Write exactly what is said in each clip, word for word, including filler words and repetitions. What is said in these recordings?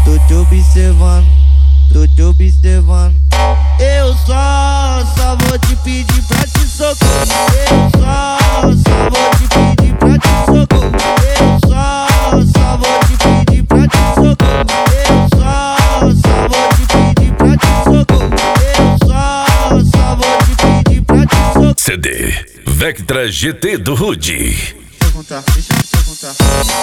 tô te observando, tô te observando. Eu só, só vou te pedir pra te socorrer. Eu só, só vou te pedir pra te socorrer. Eu só, só vou te pedir pra te socorrer. Eu só, só vou te pedir pra te socorrer. Eu só, só vou te pedir pra te socorrer. C D Vectra G T do Rude. Deixa eu perguntar, deixa eu te perguntar.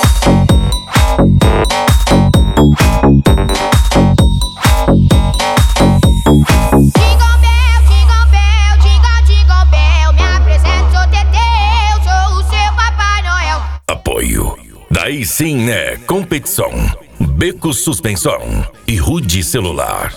Daí sim é competição, Beco Suspensão e Rude Celular.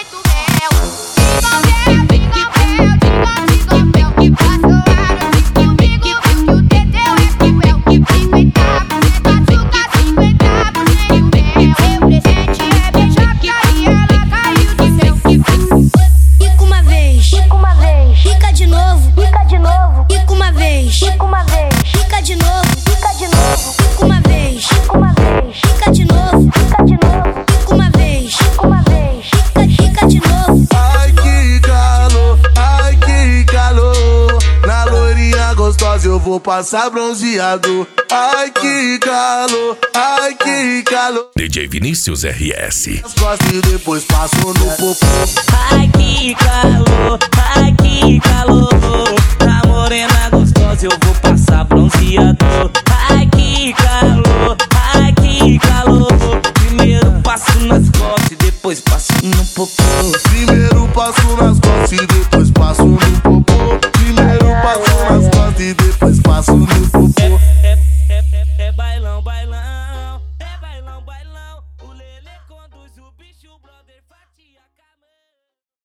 Fica uma vez, fica uma vez, fica de novo, fica de novo, fica uma vez, fica uma vez, fica de novo, fica de novo, fica uma vez, fica uma vez, fica de novo, fica de novo, fica uma vez, fica uma vez, fica, fica de novo. Ai que calor, ai que calor, na loirinha gostosa eu vou passar bronzeado. Ai que calor, ai que calor. D J Vinícius R S. As costas e depois passo no popô. Ai que calor, ai que calor, na morena gostosa eu vou passar bronzeador. Ai que calor, ai que calor, primeiro passo nas costas e depois passo no popô.